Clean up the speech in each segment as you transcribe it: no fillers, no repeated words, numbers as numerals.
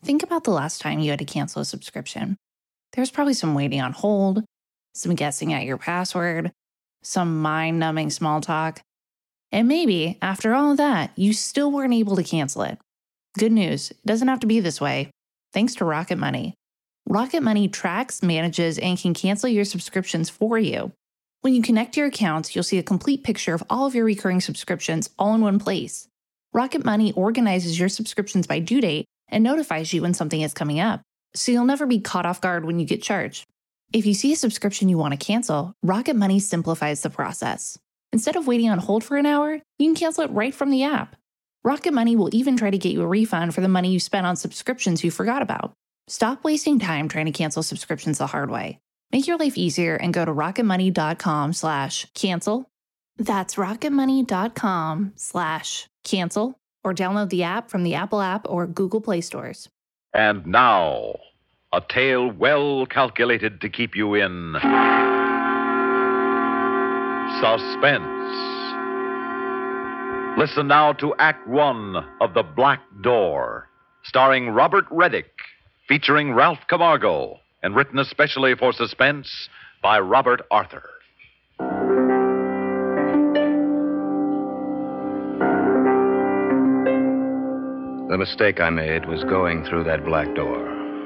Think about the last time you had to cancel a subscription. There's probably some waiting on hold, some guessing at your password, some mind-numbing small talk. And maybe, after all of that, you still weren't able to cancel it. Good news, it doesn't have to be this way. Thanks to Rocket Money. Rocket Money tracks, manages, and can cancel your subscriptions for you. When you connect your accounts, you'll see a complete picture of all of your recurring subscriptions all in one place. Rocket Money organizes your subscriptions by due date and notifies you when something is coming up, so you'll never be caught off guard when you get charged. If you see a subscription you want to cancel, Rocket Money simplifies the process. Instead of waiting on hold for an hour, you can cancel it right from the app. Rocket Money will even try to get you a refund for the money you spent on subscriptions you forgot about. Stop wasting time trying to cancel subscriptions the hard way. Make your life easier and go to rocketmoney.com/cancel. That's rocketmoney.com/cancel, or download the app from the Apple App or Google Play stores. And now, a tale well calculated to keep you in suspense. Listen now to Act One of The Black Door, starring Robert Reddick, featuring Ralph Camargo, and written especially for suspense by Robert Arthur. The mistake I made was going through that black door.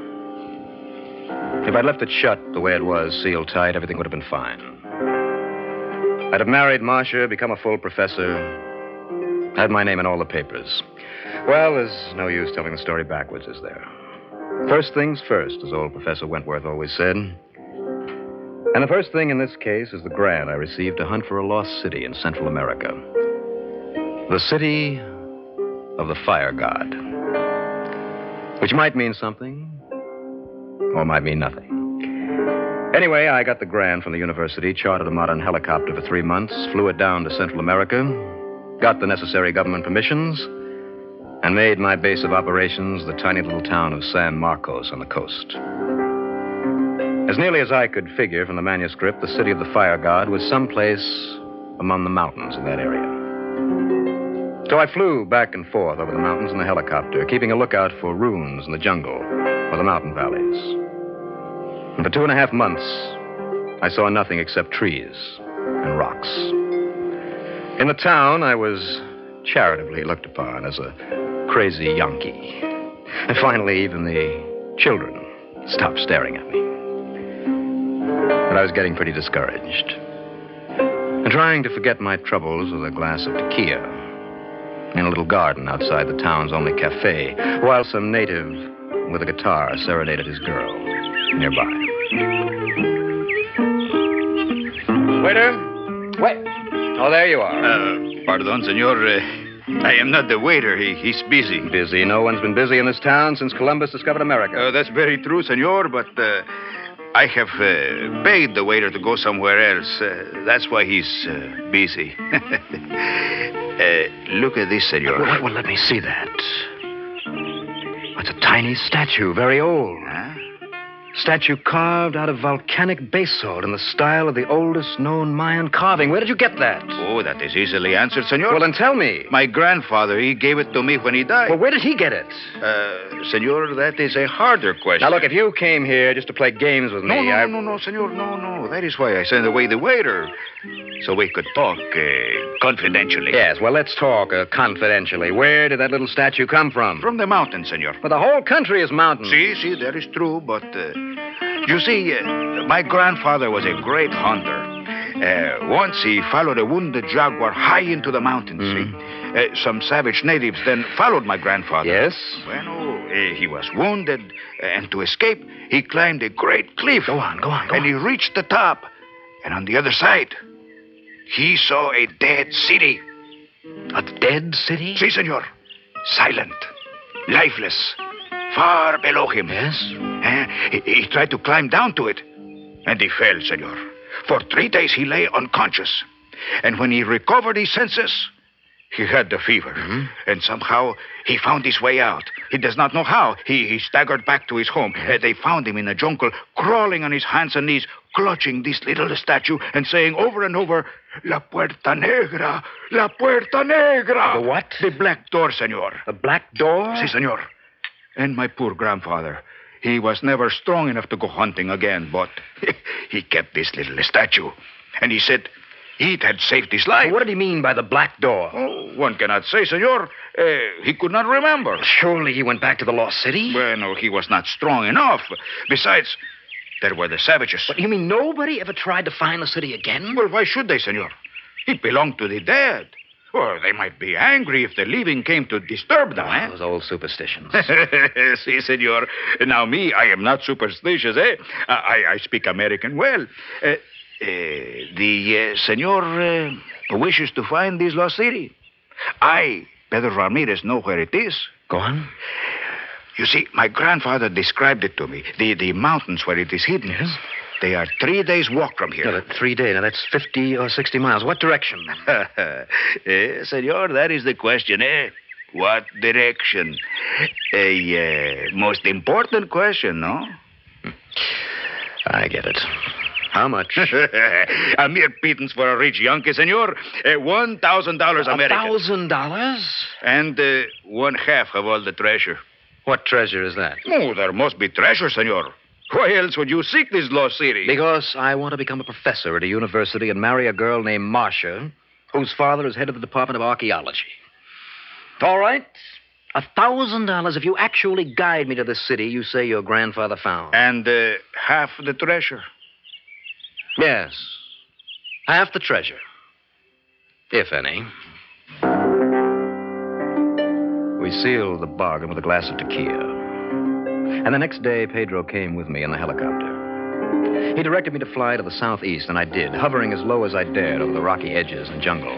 If I'd left it shut the way it was, sealed tight, everything would have been fine. I'd have married Marcia, become a full professor, had my name in all the papers. Well, there's no use telling the story backwards, is there? First things first, as old Professor Wentworth always said. And the first thing in this case is the grant I received to hunt for a lost city in Central America. The city of the Fire God. Which might mean something, or might mean nothing. Anyway, I got the grant from the university, chartered a modern helicopter for 3 months, flew it down to Central America, got the necessary government permissions, and made my base of operations the tiny little town of San Marcos on the coast. As nearly as I could figure from the manuscript, the city of the Fire God was someplace among the mountains in that area. So I flew back and forth over the mountains in the helicopter, keeping a lookout for ruins in the jungle or the mountain valleys. And for 2.5 months, I saw nothing except trees and rocks. In the town, I was charitably looked upon as a crazy Yankee. And finally, even the children stopped staring at me. But I was getting pretty discouraged. And trying to forget my troubles with a glass of tequila in a little garden outside the town's only cafe, while some native with a guitar serenaded his girl nearby. Waiter! Wait! Oh, there you are. Pardon, senor. I am not the waiter. He's busy. Busy? No one's been busy in this town since Columbus discovered America. That's very true, senor, but I have paid the waiter to go somewhere else. That's why he's busy. Look at this, senor. Well, let me see that. It's a tiny statue, very old. Huh? Statue carved out of volcanic basalt in the style of the oldest known Mayan carving. Where did you get that? Oh, that is easily answered, senor. Well, then tell me. My grandfather, he gave it to me when he died. Well, where did he get it? Senor, that is a harder question. Now, look, if you came here just to play games with me, No, senor, no. That is why I sent away the waiter. So we could talk confidentially. Yes, well, let's talk confidentially. Where did that little statue come from? From the mountain, senor. Well, the whole country is mountains. See, that is true, but you see, my grandfather was a great hunter. Once he followed a wounded jaguar high into the mountains, see? Some savage natives then followed my grandfather. Yes? Well, he was wounded, and to escape, he climbed a great cliff. Go on. And he reached the top, and on the other side, he saw a dead city. A dead city? Si, senor. Silent, lifeless, far below him. Yes? He tried to climb down to it, and he fell, senor. For 3 days he lay unconscious. And when he recovered his senses, he had the fever. Mm-hmm. And somehow he found his way out. He does not know how. He staggered back to his home. They found him in the jungle, crawling on his hands and knees, clutching this little statue and saying over and over, La Puerta Negra, La Puerta Negra. The what? The black door, senor. The black door? Si, senor. And my poor grandfather, he was never strong enough to go hunting again, but he kept this little statue. And he said it had saved his life. What did he mean by the black door? Oh, one cannot say, senor. He could not remember. Surely he went back to the lost city? Well, no, he was not strong enough. Besides, there were the savages. But you mean nobody ever tried to find the city again? Well, why should they, senor? It belonged to the dead. Well, they might be angry if the living came to disturb them, eh? Those old superstitions. Si, senor. Now, me, I am not superstitious, eh? I speak American well. The senor wishes to find this lost city. I, Pedro Ramirez, know where it is. Go on. You see, my grandfather described it to me. The mountains where it is hidden. Yes? They are 3 days' walk from here. No, 3 days. Now, that's 50 or 60 miles. What direction? Senor, that is the question, eh? What direction? A most important question, no? I get it. How much? A mere pittance for a rich Yankee, senor. $1,000 American. $1,000? And 1/2 of all the treasure. What treasure is that? Oh, there must be treasure, senor. Why else would you seek this lost city? Because I want to become a professor at a university and marry a girl named Marcia, whose father is head of the Department of Archaeology. All right. $1,000 if you actually guide me to the city you say your grandfather found. And half the treasure. Yes. Half the treasure. If any. We sealed the bargain with a glass of tequila. And the next day, Pedro came with me in the helicopter. He directed me to fly to the southeast, and I did, hovering as low as I dared over the rocky edges and jungle.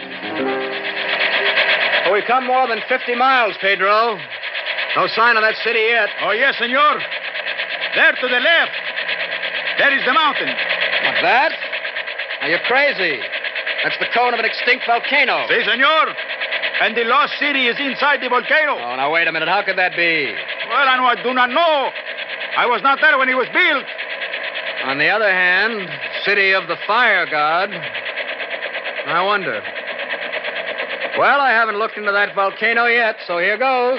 Oh, we've come more than 50 miles, Pedro. No sign of that city yet. Oh, yes, senor. There to the left. There is the mountain. What's that? Now, you're crazy. That's the cone of an extinct volcano. Si, senor. And the lost city is inside the volcano. Oh, now, wait a minute. How could that be? Well, I do not know. I was not there when it was built. On the other hand, city of the fire god. I wonder. Well, I haven't looked into that volcano yet, so here goes.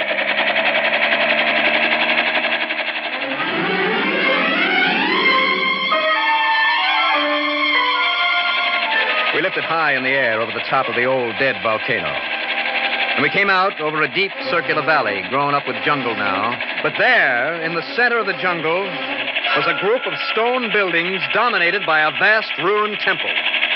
We lifted high in the air over the top of the old dead volcano. And we came out over a deep circular valley grown up with jungle now. But there, in the center of the jungle, was a group of stone buildings dominated by a vast ruined temple.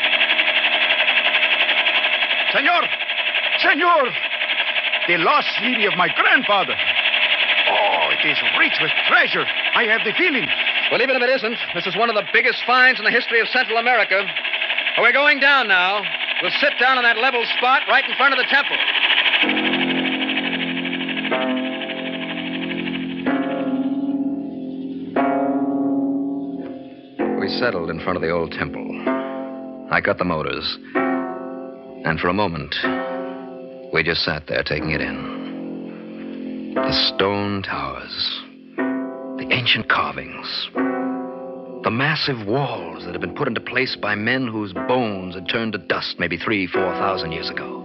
Senor! Senor! The lost city of my grandfather. Oh, it is rich with treasure. I have the feeling. Well, even if it isn't, this is one of the biggest finds in the history of Central America. We're going down now. We'll sit down on that level spot right in front of the temple. We settled in front of the old temple. I cut the motors. And for a moment, we just sat there taking it in. The stone towers, the ancient carvings, the massive walls that had been put into place by men whose bones had turned to dust maybe 3,000, 4,000 years ago.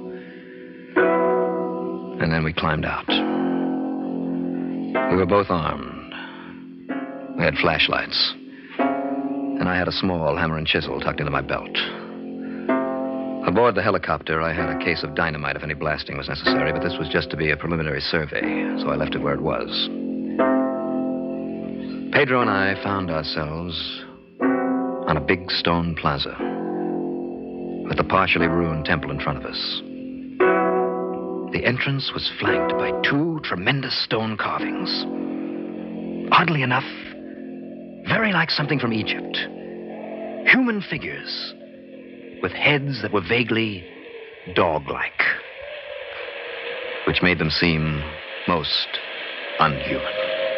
And then we climbed out. We were both armed. We had flashlights. And I had a small hammer and chisel tucked into my belt. Aboard the helicopter, I had a case of dynamite if any blasting was necessary, but this was just to be a preliminary survey, so I left it where it was. Pedro and I found ourselves on a big stone plaza with the partially ruined temple in front of us. The entrance was flanked by 2 tremendous stone carvings. Oddly enough, very like something from Egypt. Human figures with heads that were vaguely dog-like, which made them seem most unhuman.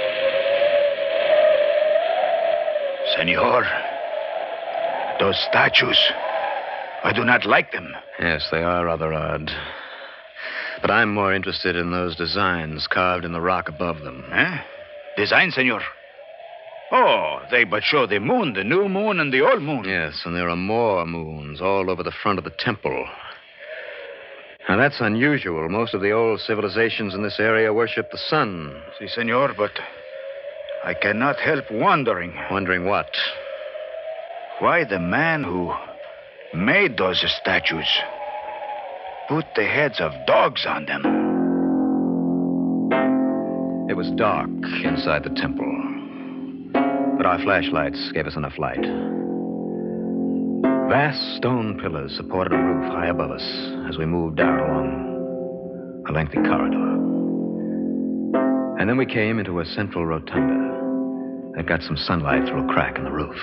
Senor, those statues, I do not like them. Yes, they are rather odd. But I'm more interested in those designs carved in the rock above them. Huh? Design, senor? Oh, they but show the moon, the new moon and the old moon. Yes, and there are more moons all over the front of the temple. Now, that's unusual. Most of the old civilizations in this area worship the sun. Si, senor, but I cannot help wondering Wondering what? why the man who made those statues put the heads of dogs on them. It was dark inside the temple, but our flashlights gave us enough light. Vast stone pillars supported a roof high above us as we moved down along a lengthy corridor. And then we came into a central rotunda that got some sunlight through a crack in the roof.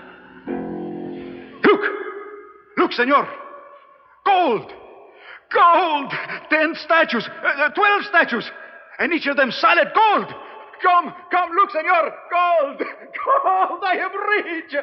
Look, senor. Gold! Gold! 10 statues, 12 statues, and each of them solid gold. Come, look, senor. Gold! Gold! I have reached!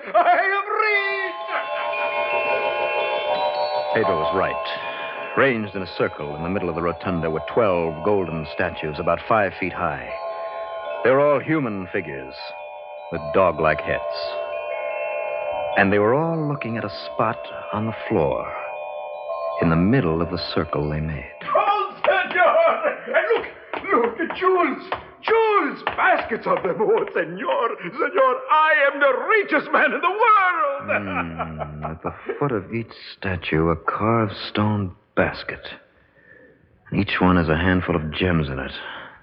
Pedro was right. Ranged in a circle in the middle of the rotunda were 12 golden statues about 5 feet high. They were all human figures with dog-like heads. And they were all looking at a spot on the floor in the middle of the circle they made. Gold, senor! And look, the jewels! Jewels! Baskets of them. Oh, senor, I am the richest man in the world! At the foot of each statue, a carved stone basket. And each one has a handful of gems in it.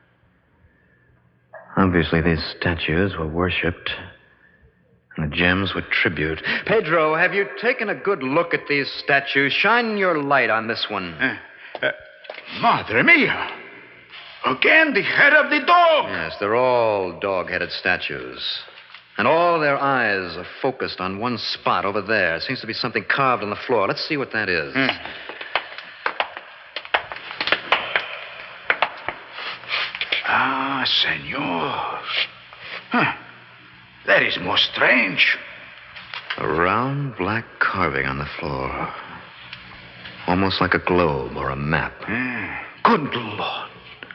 Obviously, these statues were worshipped, and the gems were tribute. Pedro, have you taken a good look at these statues? Shine your light on this one. Madre mia! Again, the head of the dog! Yes, they're all dog-headed statues. And all their eyes are focused on one spot over there. Seems to be something carved on the floor. Let's see what that is. Ah, senor. That is most strange. A round black carving on the floor. Almost like a globe or a map. Good Lord.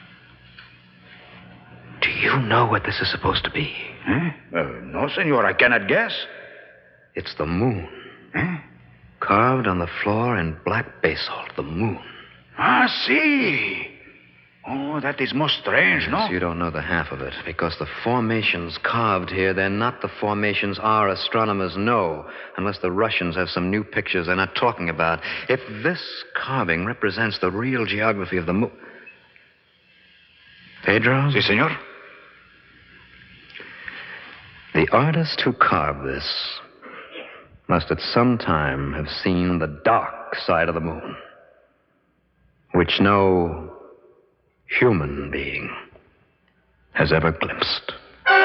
Do you know what this is supposed to be? No, senor, I cannot guess. It's the moon. Carved on the floor in black basalt, the moon. Ah, see. Oh, that is most strange, no? Yes, you don't know the half of it, because the formations carved here, they're not the formations our astronomers know, unless the Russians have some new pictures they're not talking about. If this carving represents the real geography of the moon... Pedro? Si, senor. The artist who carved this must at some time have seen the dark side of the moon, which no human being has ever glimpsed.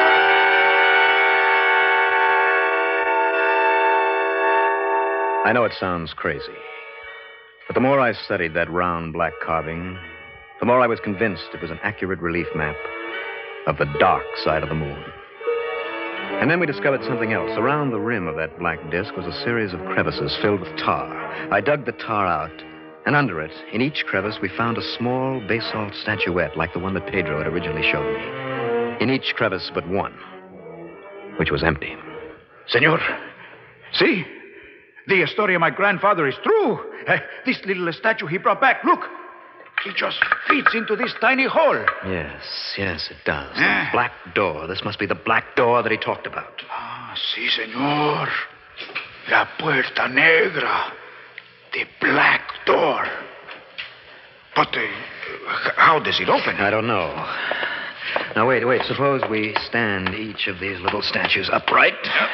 I know it sounds crazy, but the more I studied that round black carving, the more I was convinced it was an accurate relief map of the dark side of the moon. And then we discovered something else. Around the rim of that black disk was a series of crevices filled with tar. I dug the tar out, and under it, in each crevice, we found a small basalt statuette like the one that Pedro had originally showed me. In each crevice but one, which was empty. Senor, see? The story of my grandfather is true. This little statue he brought back, look. It just fits into this tiny hole. Yes, it does. The black door. This must be the black door that he talked about. Ah, sí, senor. La puerta negra. The black door. But how does it open? I don't know. Now, wait. Suppose we stand each of these little statues upright.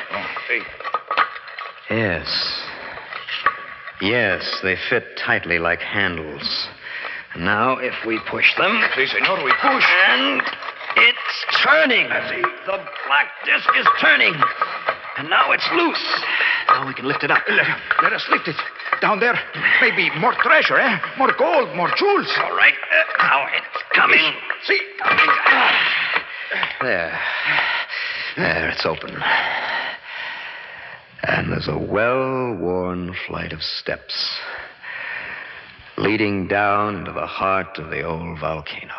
Yes, they fit tightly like handles. And now, if we push them... Si, senor, we push. And it's turning. The black disc is turning. And now it's loose. Now we can lift it up. Let us lift it. Down there, maybe more treasure, eh? More gold, more jewels. All right. Now it's coming. See? There, it's open. And there's a well-worn flight of steps leading down into the heart of the old volcano.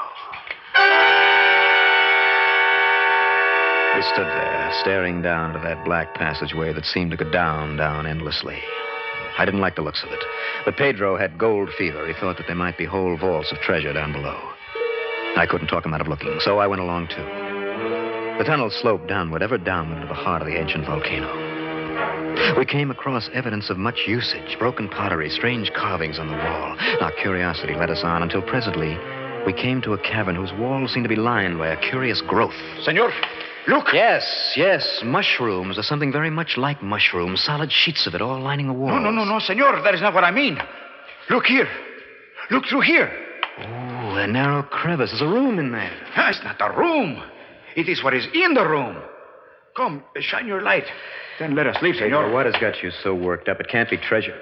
We stood there, staring down to that black passageway that seemed to go down endlessly. I didn't like the looks of it. But Pedro had gold fever. He thought that there might be whole vaults of treasure down below. I couldn't talk him out of looking, so I went along, too. The tunnel sloped downward, ever downward into the heart of the ancient volcano. We came across evidence of much usage, broken pottery, strange carvings on the wall. Our curiosity led us on until presently we came to a cavern whose walls seemed to be lined by a curious growth. Senor, look. Yes, mushrooms, or something very much like mushrooms, solid sheets of it all lining the walls. No, senor, that is not what I mean. Look here. Look through here. Oh, a narrow crevice. There's a room in there. It's not a room. It is what is in the room. Come, shine your light. Then let us leave, senor. Pedro, what has got you so worked up? It can't be treasure.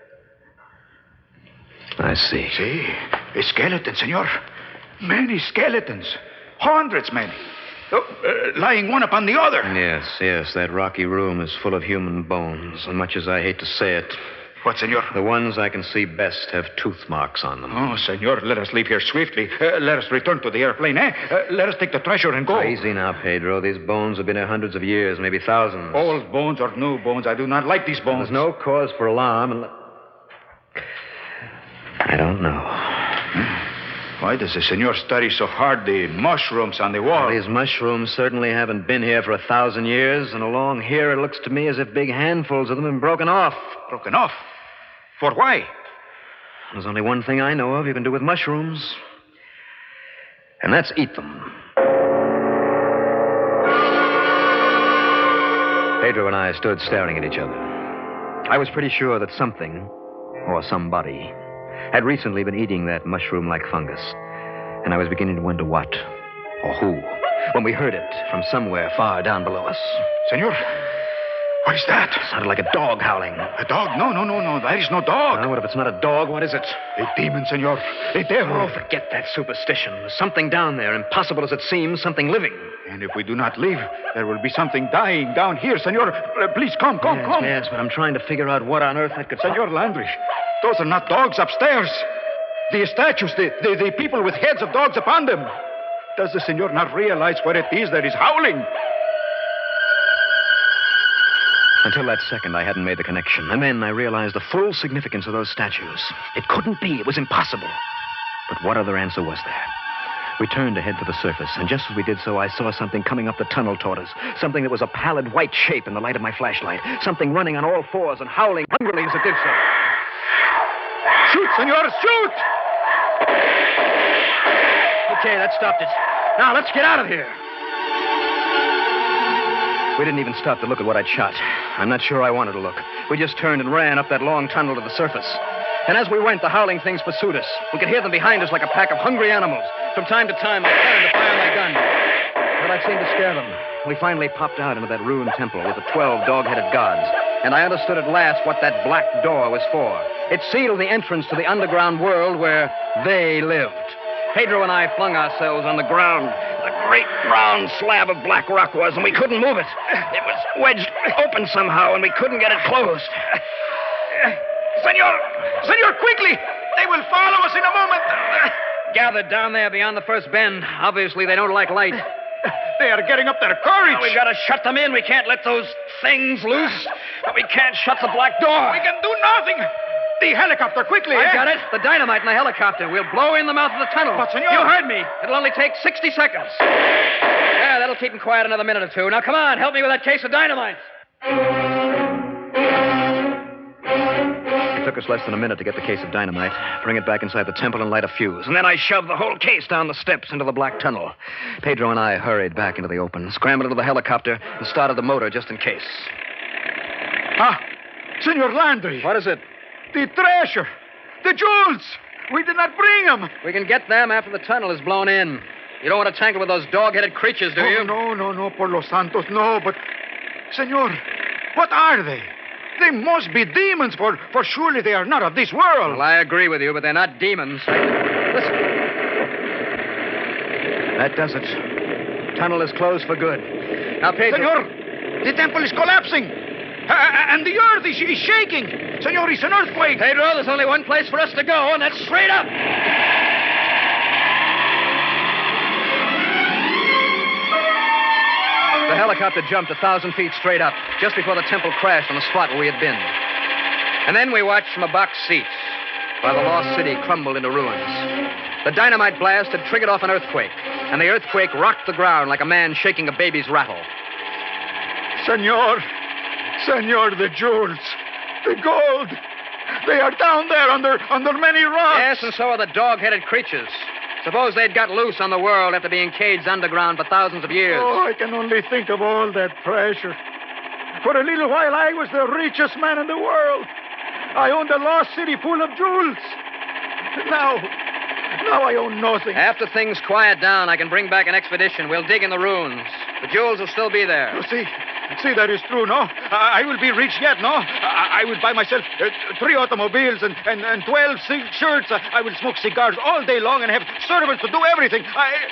I see. See? A skeleton, senor. Many skeletons. Hundreds, many. Lying one upon the other. Yes. That rocky room is full of human bones. And much as I hate to say it, what, senor? the ones I can see best have tooth marks on them. Oh, senor, let us leave here swiftly. Let us return to the airplane, eh? Let us take the treasure and go. Easy now, Pedro. These bones have been here hundreds of years, maybe thousands. Old bones or new bones, I do not like these bones. There's no cause for alarm. And I don't know. Why does the senor study so hard the mushrooms on the wall? Well, these mushrooms certainly haven't been here for 1,000 years, and along here it looks to me as if big handfuls of them have been broken off. Broken off? For why? There's only one thing I know of you can do with mushrooms, and that's eat them. Pedro and I stood staring at each other. I was pretty sure that something, or somebody, had recently been eating that mushroom-like fungus. And I was beginning to wonder what, or who, when we heard it from somewhere far down below us. Senor, what is that? It sounded like a dog howling. A dog? No. That is no dog. Well, what if it's not a dog? What is it? A demon, senor. A devil. Oh, forget that superstition. There's something down there, impossible as it seems, something living. And if we do not leave, there will be something dying down here, senor. Please, come. Yes, but I'm trying to figure out what on earth that could... Senor Landry, those are not dogs upstairs. The statues, the people with heads of dogs upon them. Does the senor not realize what it is that is howling? Until that second, I hadn't made the connection. And then I realized the full significance of those statues. It couldn't be. It was impossible. But what other answer was there? We turned to head for the surface, and just as we did so, I saw something coming up the tunnel toward us. Something that was a pallid white shape in the light of my flashlight. Something running on all fours and howling hungrily as it did so. Shoot, senor, shoot! Okay, that stopped it. Now, let's get out of here. We didn't even stop to look at what I'd shot. I'm not sure I wanted to look. We just turned and ran up that long tunnel to the surface. And as we went, the howling things pursued us. We could hear them behind us like a pack of hungry animals. From time to time, I turned to fire my gun. But I seemed to scare them. We finally popped out into that ruined temple with the 12 dog-headed gods. And I understood at last what that black door was for. It sealed the entrance to the underground world where they lived. Pedro and I flung ourselves on the ground. A great round slab of black rock was, and we couldn't move it. It was wedged open somehow, and we couldn't get it closed. Senor, quickly! They will follow us in a moment. Gathered down there beyond the first bend. Obviously, they don't like light. They are getting up their courage. We gotta shut them in. We can't let those things loose. But we can't shut the black door. We can do nothing. The helicopter, quickly, I got it. The dynamite in the helicopter. We'll blow in the mouth of the tunnel. But, senor... You heard me. It'll only take 60 seconds. Yeah, that'll keep them quiet another minute or two. Now, come on. Help me with that case of dynamite. It took us less than a minute to get the case of dynamite, bring it back inside the temple, and light a fuse. And then I shoved the whole case down the steps into the black tunnel. Pedro and I hurried back into the open, scrambled into the helicopter, and started the motor just in case. Ah, Senor Landry. What is it? The treasure. The jewels. We did not bring them. We can get them after the tunnel is blown in. You don't want to tangle with those dog-headed creatures, do you? No, por los santos, no. But, Senor, what are they? They must be demons, for surely they are not of this world. Well, I agree with you, but they're not demons. Listen. That does it. Tunnel is closed for good. Now, Pedro... Senor, the temple is collapsing. And the earth is shaking. Senor, it's an earthquake. Pedro, there's only one place for us to go, and that's straight up. The helicopter jumped 1,000 feet straight up, just before the temple crashed on the spot where we had been. And then we watched from a box seat while the lost city crumbled into ruins. The dynamite blast had triggered off an earthquake, and the earthquake rocked the ground like a man shaking a baby's rattle. Senor, the jewels, the gold, they are down there under many rocks. Yes, and so are the dog-headed creatures. Suppose they'd got loose on the world after being caged underground for thousands of years. Oh, I can only think of all that treasure. For a little while, I was the richest man in the world. I owned a lost city full of jewels. Now I own nothing. After things quiet down, I can bring back an expedition. We'll dig in the ruins. The jewels will still be there. You see, that is true, no? I will be rich yet, no? I will buy myself 3 automobiles and 12 silk shirts. I will smoke cigars all day long and have servants to do everything.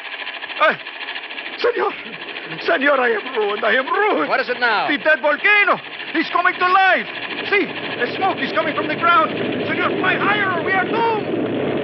Senor, I am ruined. What is it now? The dead volcano. He's coming to life. See, the smoke is coming from the ground. Senor, fly higher or we are doomed.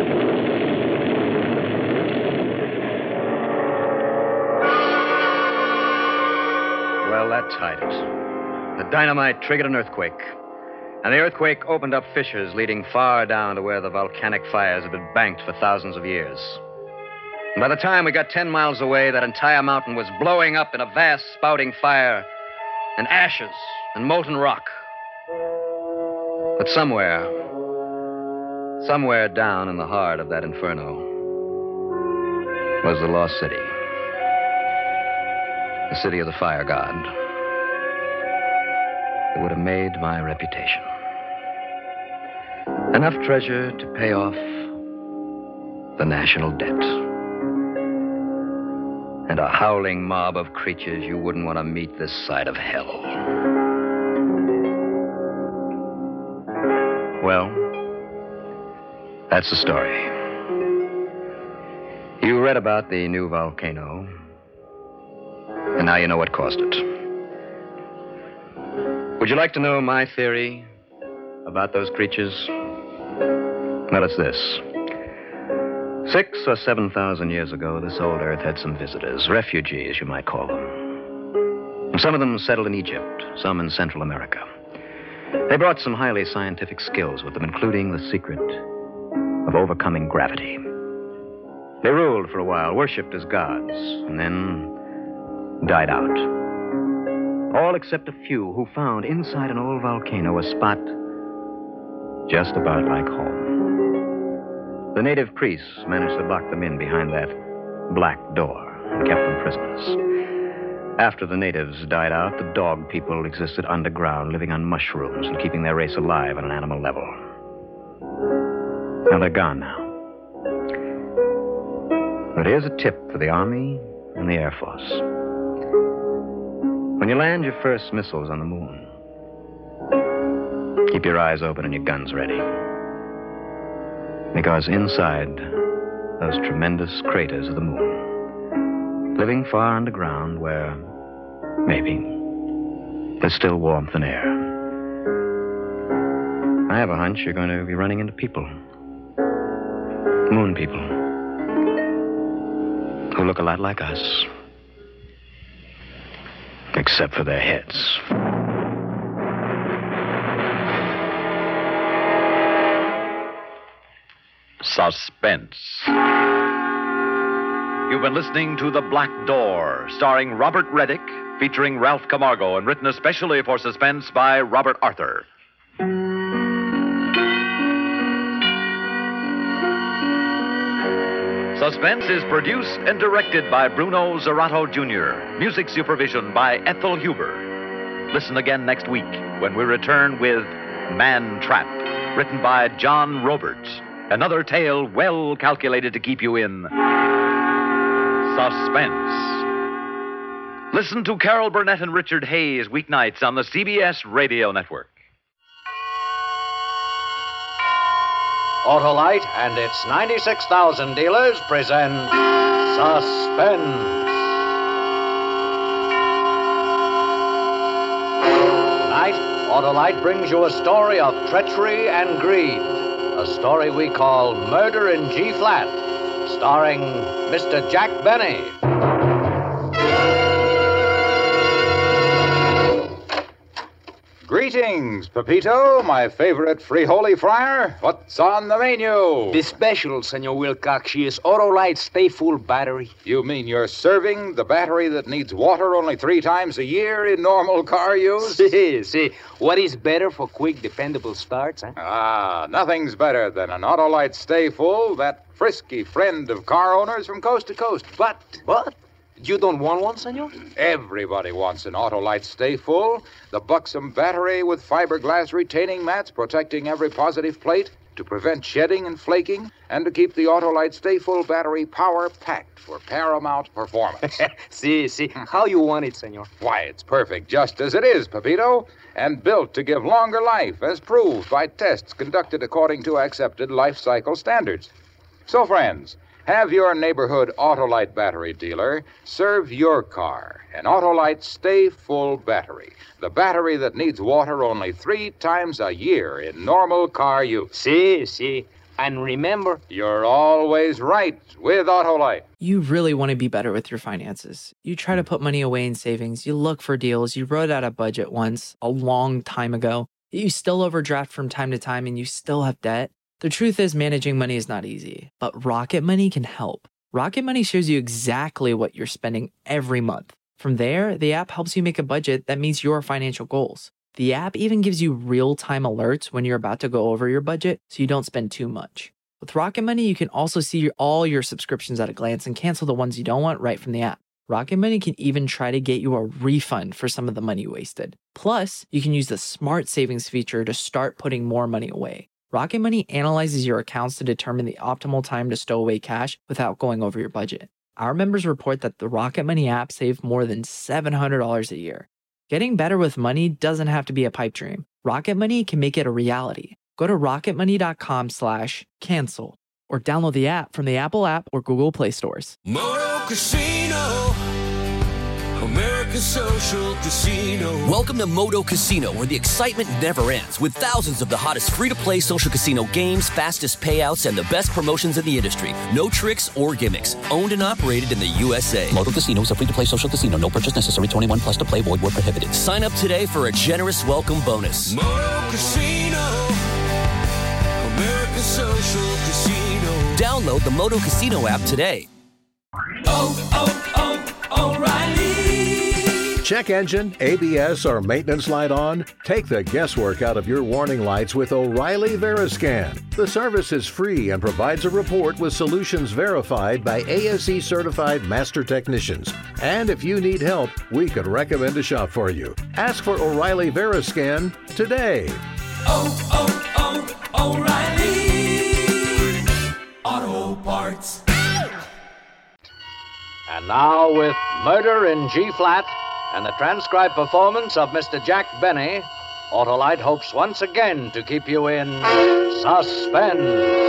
Well, that tied it. The dynamite triggered an earthquake. And the earthquake opened up fissures leading far down to where the volcanic fires had been banked for thousands of years. And by the time we got 10 miles away, that entire mountain was blowing up in a vast spouting fire and ashes and molten rock. But somewhere down in the heart of that inferno was the lost city. The city of the fire god. It would have made my reputation. Enough treasure to pay off the national debt. And a howling mob of creatures you wouldn't want to meet this side of hell. Well, that's the story. You read about the new volcano. And now you know what caused it. Would you like to know my theory about those creatures? Well, it's this. 6,000 or 7,000 years ago, this old earth had some visitors, refugees, you might call them. Some of them settled in Egypt, some in Central America. They brought some highly scientific skills with them, including the secret of overcoming gravity. They ruled for a while, worshipped as gods, and then died out. All except a few who found inside an old volcano a spot just about like home. The native priests managed to lock them in behind that black door and kept them prisoners. After the natives died out, the dog people existed underground, living on mushrooms and keeping their race alive on an animal level. Now they're gone now. But here's a tip for the Army and the Air Force. When you land your first missiles on the moon, keep your eyes open and your guns ready. Because inside those tremendous craters of the moon, living far underground where, maybe, there's still warmth and air, I have a hunch you're going to be running into people. Moon people. Who look a lot like us. Except for their heads. Suspense. You've been listening to The Black Door, starring Robert Reddick, featuring Ralph Camargo, and written especially for Suspense by Robert Arthur. Suspense is produced and directed by Bruno Zerato Jr. Music supervision by Ethel Huber. Listen again next week when we return with Man Trap, written by John Roberts. Another tale well calculated to keep you in suspense. Listen to Carol Burnett and Richard Hayes weeknights on the CBS Radio Network. Autolite and its 96,000 dealers present Suspense. Tonight, Autolite brings you a story of treachery and greed. A story we call Murder in G-Flat, starring Mr. Jack Benny. Greetings, Pepito, my favorite free-holy friar. What's on the menu? The special, Senor Wilcox, is Autolite Stay Full Battery. You mean you're serving the battery that needs water only 3 times a year in normal car use? See. What is better for quick, dependable starts, huh? Ah, nothing's better than an Autolite Stay Full, that frisky friend of car owners from coast to coast. But What? You don't want one, senor? everybody wants an Autolite Stay Full, the buxom battery with fiberglass retaining mats protecting every positive plate to prevent shedding and flaking, and to keep the Autolite Stay Full battery power-packed for paramount performance. See. How you want it, senor? Why, it's perfect just as it is, Pepito, and built to give longer life, as proved by tests conducted according to accepted life cycle standards. So, friends, have your neighborhood Autolite battery dealer serve your car an Autolite Stay Full battery, the battery that needs water only 3 times a year in normal car use. See. And remember, You're always right with Autolite. You really want to be better with your finances. You try to put money away in savings. You look for deals. You wrote out a budget once, a long time ago. You still overdraft from time to time and you still have debt. The truth is, managing money is not easy, but Rocket Money can help. Rocket Money shows you exactly what you're spending every month. From there, the app helps you make a budget that meets your financial goals. The app even gives you real-time alerts when you're about to go over your budget so you don't spend too much. With Rocket Money, you can also see all your subscriptions at a glance and cancel the ones you don't want right from the app. Rocket Money can even try to get you a refund for some of the money wasted. Plus, you can use the Smart Savings feature to start putting more money away. Rocket Money analyzes your accounts to determine the optimal time to stow away cash without going over your budget. Our members report that the Rocket Money app saved more than $700 a year. Getting better with money doesn't have to be a pipe dream. Rocket Money can make it a reality. Go to rocketmoney.com/cancel or download the app from the Apple app or Google Play stores. Moto Casino, America's social casino. Welcome to Moto Casino, where the excitement never ends, with thousands of the hottest free-to-play social casino games, fastest payouts, and the best promotions in the industry. No tricks or gimmicks. Owned and operated in the USA. Moto Casino is a free-to-play social casino. No purchase necessary. 21 plus to play. Void where prohibited. Sign up today for a generous welcome bonus. Moto Casino, America's social casino. Download the Moto Casino app today. O'Reilly. Check engine, ABS, or maintenance light on? Take the guesswork out of your warning lights with O'Reilly Veriscan. The service is free and provides a report with solutions verified by ASE certified master technicians. And if you need help, we could recommend a shop for you. Ask for O'Reilly Veriscan today. O'Reilly Auto Parts. And now, with Murder in G-Flat and the transcribed performance of Mr. Jack Benny, Autolite hopes once again to keep you in suspense.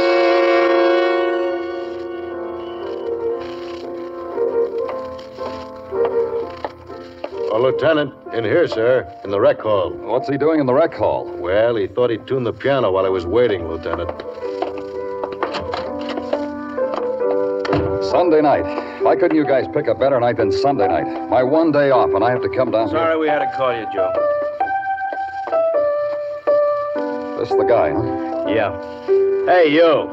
Lieutenant, in here, sir, in the rec hall. What's he doing in the rec hall? Well, he thought he'd tune the piano while I was waiting, Lieutenant. Sunday night. Why couldn't you guys pick a better night than Sunday night? My one day off, and I have to come down Sorry we had to call you, Joe. This the guy, huh? Yeah. Hey, you.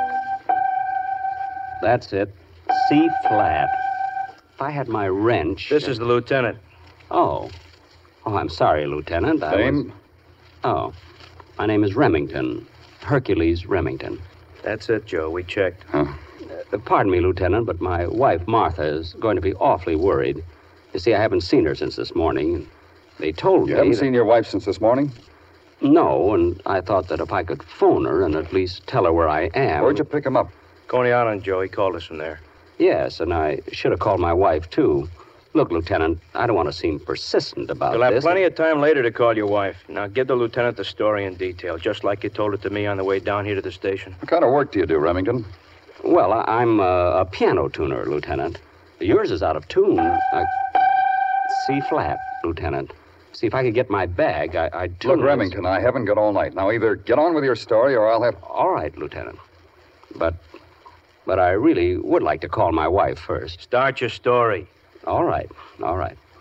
That's it. C flat. If I had my wrench... This is the lieutenant. Oh, I'm sorry, Lieutenant. Name? Oh, my name is Remington. Hercules Remington. That's it, Joe. We checked. Huh. Pardon me, Lieutenant, but my wife, Martha, is going to be awfully worried. You see, I haven't seen her since this morning. They told me... You haven't seen your wife since this morning? No, and I thought that if I could phone her and at least tell her where I am... Where'd you pick him up? Coney Island, Joe. He called us from there. Yes, and I should have called my wife, too. Look, Lieutenant, I don't want to seem persistent about You'll this. have plenty of time later to call your wife. Now, give the lieutenant the story in detail, just like you told it to me on the way down here to the station. What kind of work do you do, Remington? Well, I'm a piano tuner, Lieutenant. Yours is out of tune. C flat, Lieutenant. See, if I could get my bag, I'd tune... Look, Remington, I haven't got all night. Now, either get on with your story or I'll have... All right, Lieutenant. But I really would like to call my wife first. Start your story. All right.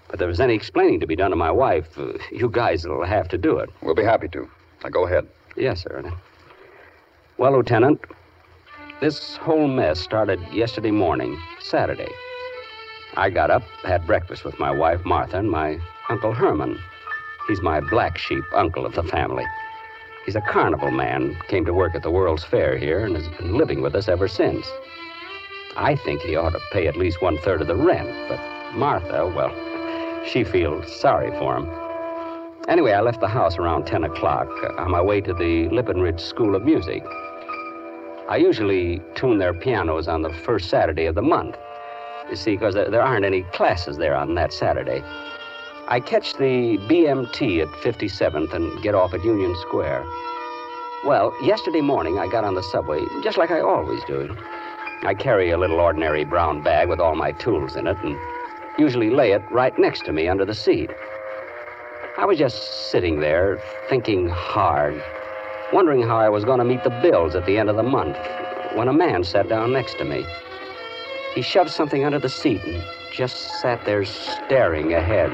But if there's any explaining to be done to my wife, you guys will have to do it. We'll be happy to. Now, go ahead. Yes, sir. Well, Lieutenant, this whole mess started yesterday morning, Saturday. I got up, had breakfast with my wife, Martha, and my Uncle Herman. He's my black sheep uncle of the family. He's a carnival man, came to work at the World's Fair here, and has been living with us ever since. I think he ought to pay at least 1/3 of the rent, but Martha, well, she feels sorry for him. Anyway, I left the house around 10 o'clock on my way to the Lippin Ridge School of Music. I usually tune their pianos on the first Saturday of the month. You see, because there aren't any classes there on that Saturday. I catch the BMT at 57th and get off at Union Square. Well, yesterday morning I got on the subway, just like I always do. I carry a little ordinary brown bag with all my tools in it and usually lay it right next to me under the seat. I was just sitting there, thinking hard, wondering how I was going to meet the bills at the end of the month, when a man sat down next to me. He shoved something under the seat and just sat there staring ahead.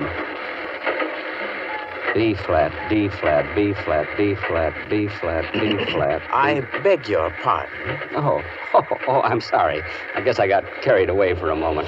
B flat, D flat, B flat, D flat, B flat, D flat. I beg your pardon. Oh, I'm sorry. I guess I got carried away for a moment.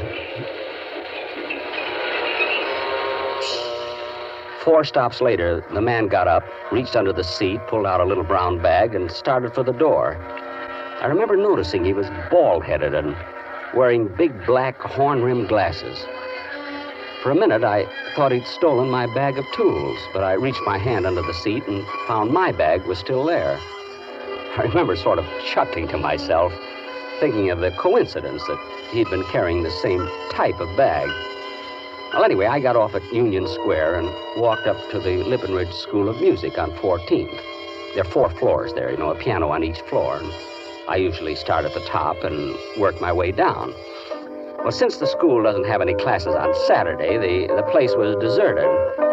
4 stops later, the man got up, reached under the seat, pulled out a little brown bag, and started for the door. I remember noticing he was bald-headed and wearing big black horn-rimmed glasses. For a minute, I thought he'd stolen my bag of tools, but I reached my hand under the seat and found my bag was still there. I remember sort of chuckling to myself, thinking of the coincidence that he'd been carrying the same type of bag. Well, anyway, I got off at Union Square and walked up to the Lippin Ridge School of Music on 14th. There are 4 floors there, a piano on each floor. And I usually start at the top and work my way down. Well, since the school doesn't have any classes on Saturday, the place was deserted.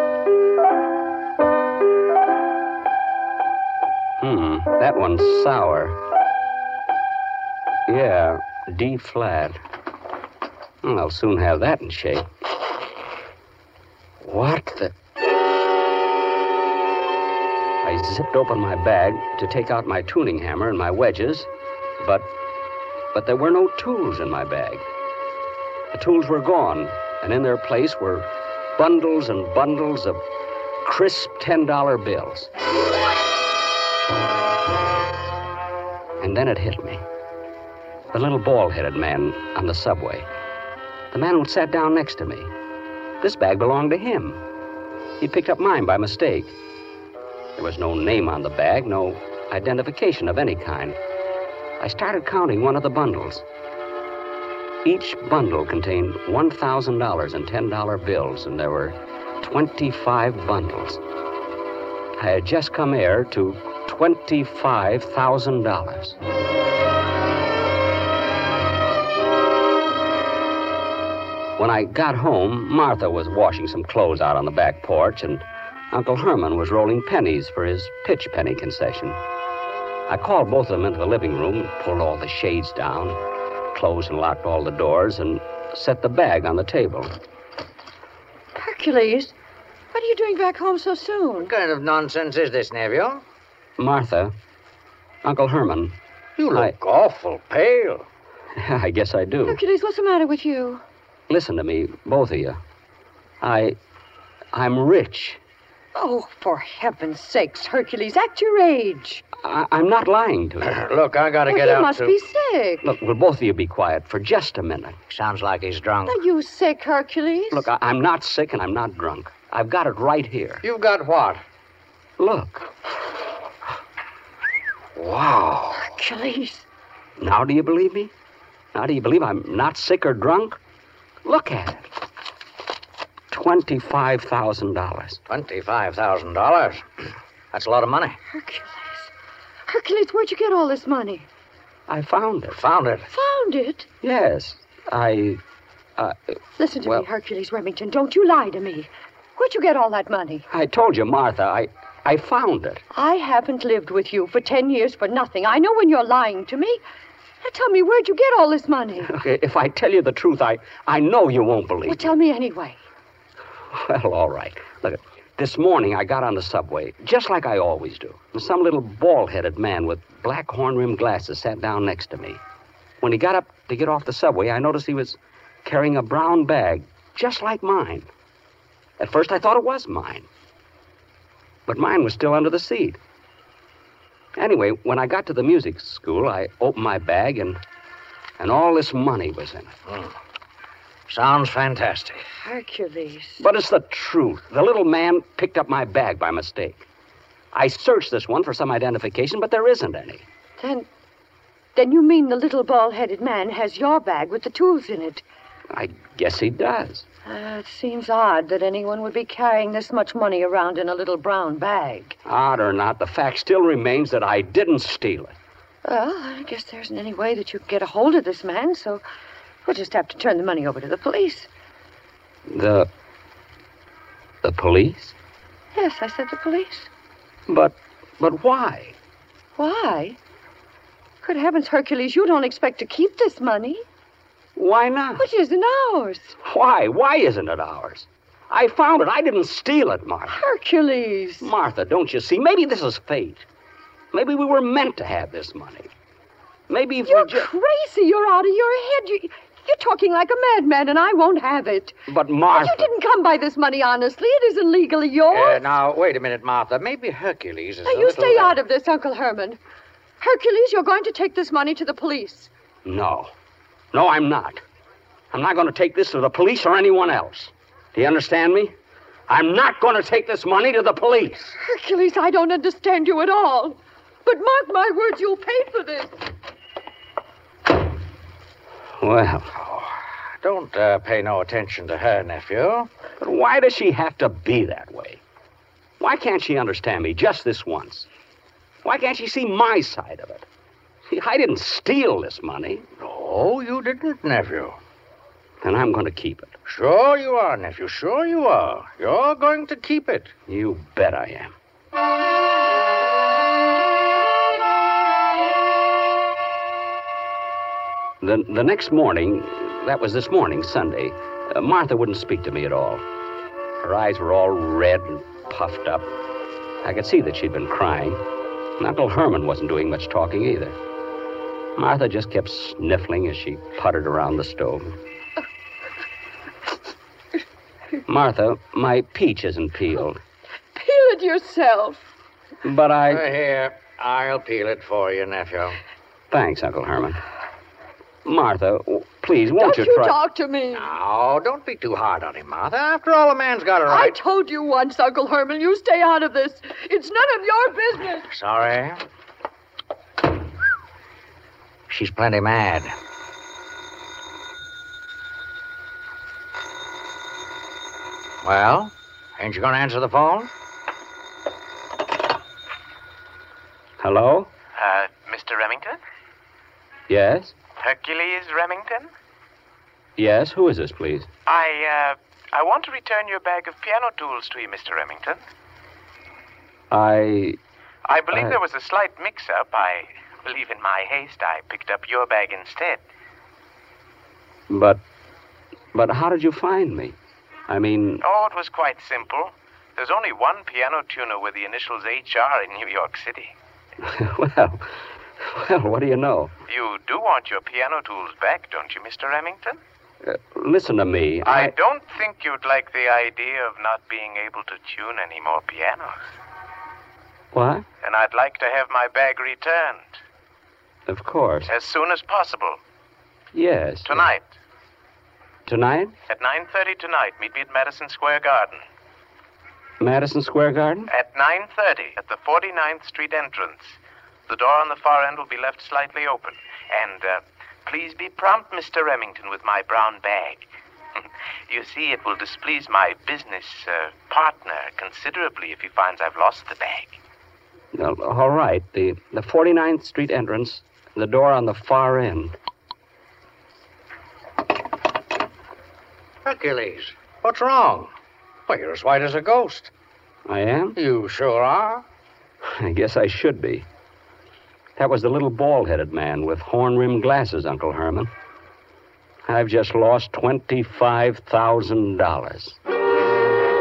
That one's sour. Yeah, D flat. Well, I'll soon have that in shape. What the... I zipped open my bag to take out my tuning hammer and my wedges, but there were no tools in my bag. The tools were gone, and in their place were bundles and bundles of crisp $10 bills. And then it hit me. The little bald-headed man on the subway. The man who sat down next to me. This bag belonged to him. He picked up mine by mistake. There was no name on the bag, no identification of any kind. I started counting one of the bundles. Each bundle contained $1,000 in $10 bills, and there were 25 bundles. I had just come heir to $25,000. When I got home, Martha was washing some clothes out on the back porch, and Uncle Herman was rolling pennies for his pitch penny concession. I called both of them into the living room, pulled all the shades down, closed and locked all the doors, and set the bag on the table. Hercules, what are you doing back home so soon? What kind of nonsense is this, Neville? Martha, Uncle Herman. You look awful pale. I guess I do. Hercules, what's the matter with you? Listen to me, both of you. I'm rich. Oh, for heaven's sakes, Hercules, act your age. I'm not lying to you. Look, I gotta get out. You must be sick. Look, will both of you be quiet for just a minute? Sounds like he's drunk. Are you sick, Hercules? Look, I'm not sick and I'm not drunk. I've got it right here. You've got what? Look. Wow. Hercules. Now do you believe me? Now do you believe I'm not sick or drunk? Look at it. $25,000. $25,000? That's a lot of money. Hercules, where'd you get all this money? I found it. Found it? Found it? Yes. Listen to me, Hercules Remington. Don't you lie to me. Where'd you get all that money? I told you, Martha. I found it. I haven't lived with you for 10 years for nothing. I know when you're lying to me. Now tell me, where'd you get all this money? Okay, if I tell you the truth, I know you won't believe. Well, tell me anyway. Well, all right. Look, this morning I got on the subway, just like I always do. And some little bald-headed man with black horn-rimmed glasses sat down next to me. When he got up to get off the subway, I noticed he was carrying a brown bag, just like mine. At first, I thought it was mine. But mine was still under the seat. Anyway, when I got to the music school, I opened my bag, and all this money was in it. Sounds fantastic. Hercules. But it's the truth. The little man picked up my bag by mistake. I searched this one for some identification, but there isn't any. Then you mean the little bald-headed man has your bag with the tools in it? I guess he does. It seems odd that anyone would be carrying this much money around in a little brown bag. Odd or not, the fact still remains that I didn't steal it. Well, I guess there isn't any way that you can get a hold of this man, so we'll just have to turn the money over to the police. The police? Yes, I said the police. But why? Why? Good heavens, Hercules, you don't expect to keep this money. Why not? It isn't ours. Why? Why isn't it ours? I found it. I didn't steal it, Martha. Hercules. Martha, don't you see? Maybe this is fate. Maybe we were meant to have this money. Maybe if You're crazy. You're out of your head. You're talking like a madman, and I won't have it. But, Martha... But you didn't come by this money honestly. It isn't legally yours. Now, wait a minute, Martha. Maybe Hercules is Now, you stay out of this, Uncle Herman. Hercules, you're going to take this money to the police. No. No, I'm not. I'm not going to take this to the police or anyone else. Do you understand me? I'm not going to take this money to the police. Hercules, I don't understand you at all. But mark my words, you'll pay for this. Well... Don't pay no attention to her, nephew. But why does she have to be that way? Why can't she understand me just this once? Why can't she see my side of it? See, I didn't steal this money. No, you didn't, nephew. And I'm going to keep it. Sure you are, nephew. Sure you are. You're going to keep it. You bet I am. The next morning, that was this morning, Sunday, Martha wouldn't speak to me at all. Her eyes were all red and puffed up. I could see that she'd been crying. And Uncle Herman wasn't doing much talking either. Martha just kept sniffling as she puttered around the stove. Martha, my peach isn't peeled. Peel it yourself. But Here, I'll peel it for you, nephew. Thanks, Uncle Herman. Martha, please, won't Don't you you try... talk to me. Oh, don't be too hard on him, Martha. After all, a man's got a right... I told you once, Uncle Herman, you stay out of this. It's none of your business. Sorry. She's plenty mad. Well, ain't you going to answer the phone? Hello? Mr. Remington? Yes? Hercules Remington? Yes, who is this, please? I want to return your bag of piano tools to you, Mr. Remington. I believe there was a slight mix-up. I believe in my haste I picked up your bag instead. But how did you find me? I mean... Oh, it was quite simple. There's only one piano tuner with the initials HR in New York City. Well, what do you know? You do want your piano tools back, don't you, Mr. Remington? Listen to me. I don't think you'd like the idea of not being able to tune any more pianos. What? And I'd like to have my bag returned. Of course. As soon as possible. Yes. Tonight. Tonight? At 9:30 tonight. Meet me at Madison Square Garden. Madison Square Garden? At 9:30 at the 49th Street entrance. The door on the far end will be left slightly open. And, please be prompt, Mr. Remington, with my brown bag. You see, it will displease my business partner considerably if he finds I've lost the bag. No, all right. The 49th Street entrance, the door on the far end. Hercules, what's wrong? Well, you're as white as a ghost. I am? You sure are. I guess I should be. That was the little bald-headed man with horn-rimmed glasses, Uncle Herman. I've just lost $25,000.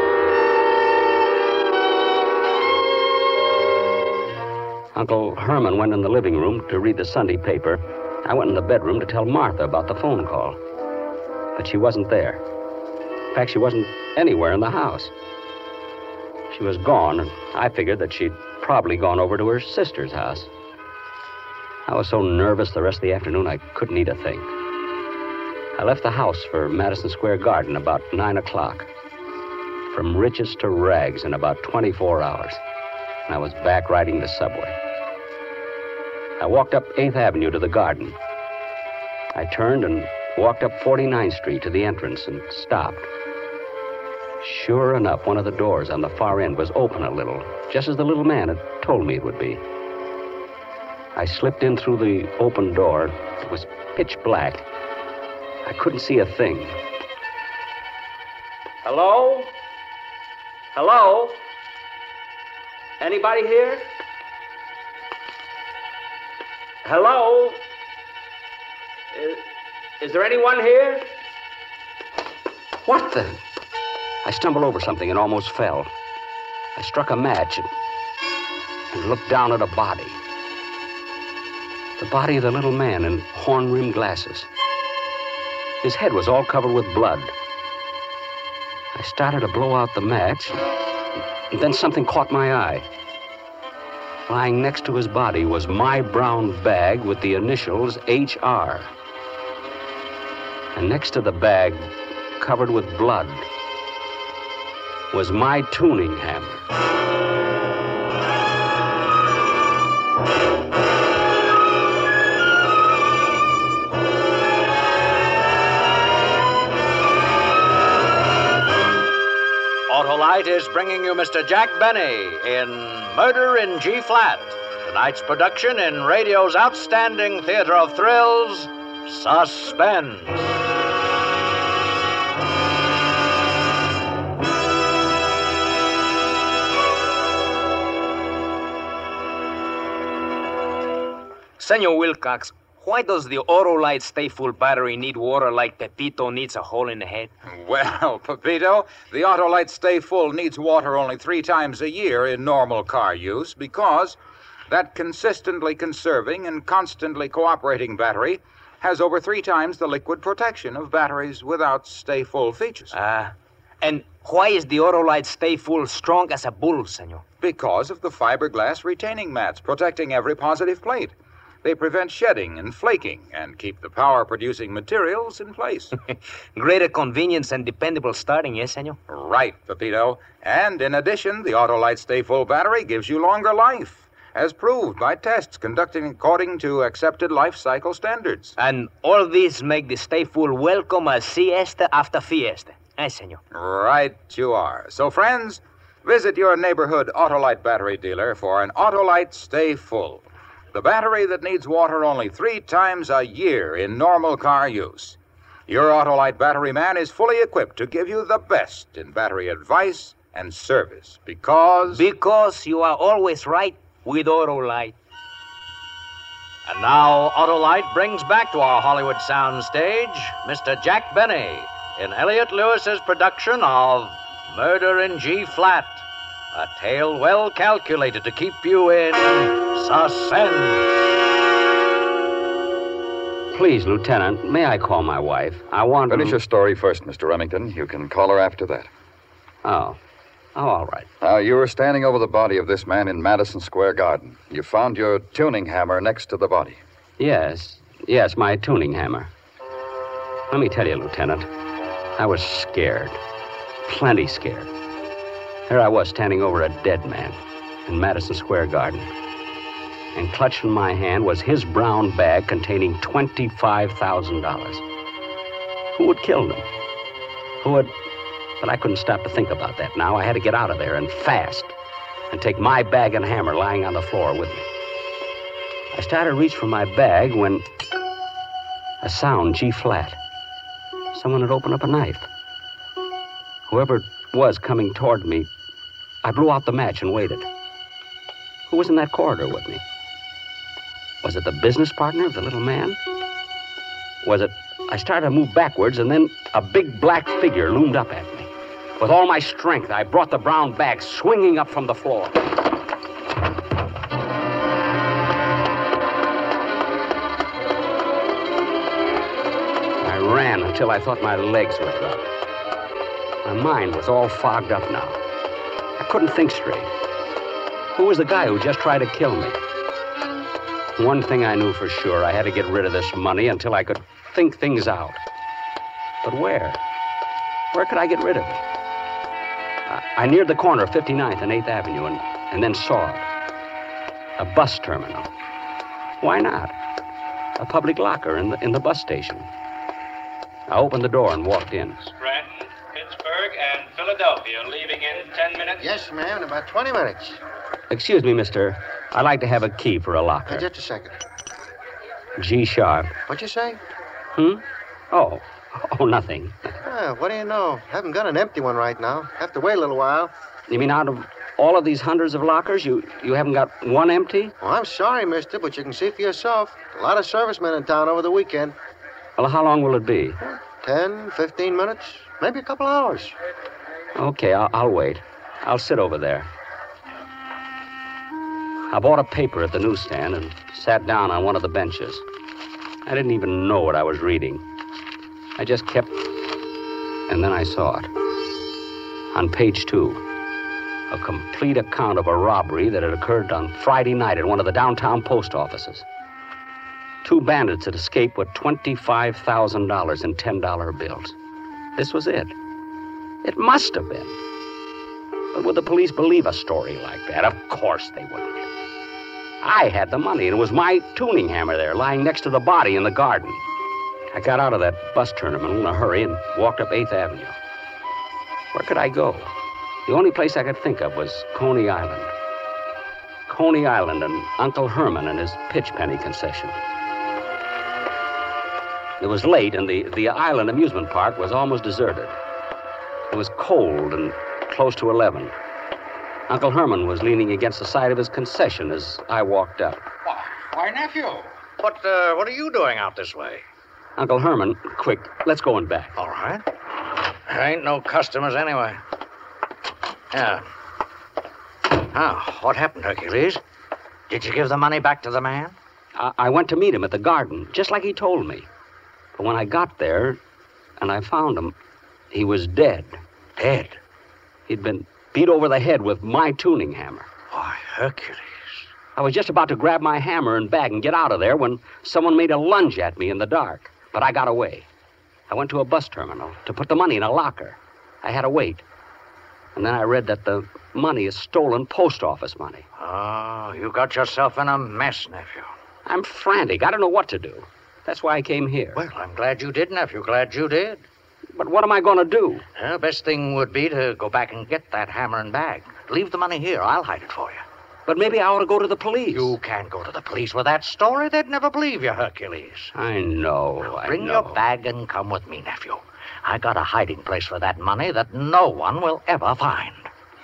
Uncle Herman went in the living room to read the Sunday paper. I went in the bedroom to tell Martha about the phone call. But she wasn't there. In fact, she wasn't anywhere in the house. She was gone, and I figured that she'd probably gone over to her sister's house. I was so nervous the rest of the afternoon I couldn't eat a thing. I left the house for Madison Square Garden about 9 o'clock. From riches to rags in about 24 hours. And I was back riding the subway. I walked up 8th Avenue to the Garden. I turned and walked up 49th Street to the entrance and stopped. Sure enough, one of the doors on the far end was open a little, just as the little man had told me it would be. I slipped in through the open door. It was pitch black. I couldn't see a thing. Hello? Hello? Anybody here? Hello? Is there anyone here? What the? I stumbled over something and almost fell. I struck a match and looked down at a body. The body of the little man in horn-rimmed glasses. His head was all covered with blood. I started to blow out the match, and then something caught my eye. Lying next to his body was my brown bag with the initials HR. And next to the bag, covered with blood, was my tuning hammer. Autolite is bringing you Mr. Jack Benny in Murder in G-Flat, tonight's production in radio's outstanding theater of thrills, Suspense. Senor Wilcox, why does the Autolite Stay Full battery need water like Pepito needs a hole in the head? Well, Pepito, the Autolite Stay Full needs water only 3 times a year in normal car use because that consistently conserving and constantly cooperating battery has over 3 times the liquid protection of batteries without Stay Full features. And why is the Autolite Stay Full strong as a bull, senor? Because of the fiberglass retaining mats protecting every positive plate. They prevent shedding and flaking and keep the power-producing materials in place. Greater convenience and dependable starting, yes, senor? Right, Pepito. And in addition, the Autolite Stay Full battery gives you longer life, as proved by tests conducted according to accepted life cycle standards. And all these make the Stay Full welcome a siesta after fiesta. Eh, senor? Right you are. So, friends, visit your neighborhood Autolite battery dealer for an Autolite Stay Full. The battery that needs water only 3 times a year in normal car use. Your Autolite battery man is fully equipped to give you the best in battery advice and service because... Because you are always right with Autolite. And now, Autolite brings back to our Hollywood soundstage Mr. Jack Benny in Elliot Lewis's production of Murder in G-Flat, a tale well calculated to keep you in suspense. Please, Lieutenant, may I call my wife? I want to... Finish your story first, Mr. Remington. You can call her after that. Oh, all right. Now, you were standing over the body of this man in Madison Square Garden. You found your tuning hammer next to the body. Yes, my tuning hammer. Let me tell you, Lieutenant, I was scared. Plenty scared. There I was, standing over a dead man in Madison Square Garden. And clutched in my hand was his brown bag containing $25,000. Who had killed him? Who had... But I couldn't stop to think about that now. I had to get out of there, and fast, and take my bag and hammer lying on the floor with me. I started to reach for my bag when... a sound, G-flat. Someone had opened up a knife. Whoever it was coming toward me, I blew out the match and waited. Who was in that corridor with me? Was it the business partner of the little man? Was it... I started to move backwards, and then a big black figure loomed up at me. With all my strength, I brought the brown bag swinging up from the floor. until I thought my legs would drop. My mind was all fogged up now. I couldn't think straight. Who was the guy who just tried to kill me? One thing I knew for sure, I had to get rid of this money until I could think things out. But where? Where could I get rid of it? I neared the corner of 59th and 8th Avenue and then saw it. A bus terminal. Why not? A public locker in the bus station. I opened the door and walked in. Scranton, Pittsburgh, and Philadelphia leaving in 10 minutes? Yes, ma'am, in about 20 minutes. Excuse me, mister. I'd like to have a key for a locker. Just a second. G sharp. What'd you say? Oh, nothing. What do you know? Haven't got an empty one right now. Have to wait a little while. You mean out of all of these hundreds of lockers, you haven't got one empty? Well, I'm sorry, mister, but you can see for yourself. A lot of servicemen in town over the weekend. Well, how long will it be? 10, 15 minutes, maybe a couple hours. Okay, I'll wait. I'll sit over there. I bought a paper at the newsstand and sat down on one of the benches. I didn't even know what I was reading. I just kept... And then I saw it. On page 2, a complete account of a robbery that had occurred on Friday night at one of the downtown post offices. 2 bandits had escaped with $25,000 in $10 bills. This was it. It must have been. But would the police believe a story like that? Of course they wouldn't. I had the money, and it was my tuning hammer there, lying next to the body in the garden. I got out of that bus terminal in a hurry and walked up 8th Avenue. Where could I go? The only place I could think of was Coney Island. Coney Island and Uncle Herman and his pitch penny concession. It was late, and the island amusement park was almost deserted. It was cold and close to 11. Uncle Herman was leaning against the side of his concession as I walked up. Why, nephew, what are you doing out this way? Uncle Herman, quick, let's go in back. All right. There ain't no customers anyway. Yeah. Oh, what happened, Hercules? Did you give the money back to the man? I went to meet him at the garden, just like he told me. But when I got there and I found him, he was dead. Dead? He'd been beat over the head with my tuning hammer. Why, Hercules. I was just about to grab my hammer and bag and get out of there when someone made a lunge at me in the dark. But I got away. I went to a bus terminal to put the money in a locker. I had to wait. And then I read that the money is stolen post office money. Oh, you got yourself in a mess, nephew. I'm frantic. I don't know what to do. That's why I came here. Well, I'm glad you did, nephew. Glad you did. But what am I going to do? Well, best thing would be to go back and get that hammer and bag. Leave the money here. I'll hide it for you. But maybe I ought to go to the police. You can't go to the police with that story. They'd never believe you, Hercules. I know. Now, bring your bag and come with me, nephew. I got a hiding place for that money that no one will ever find.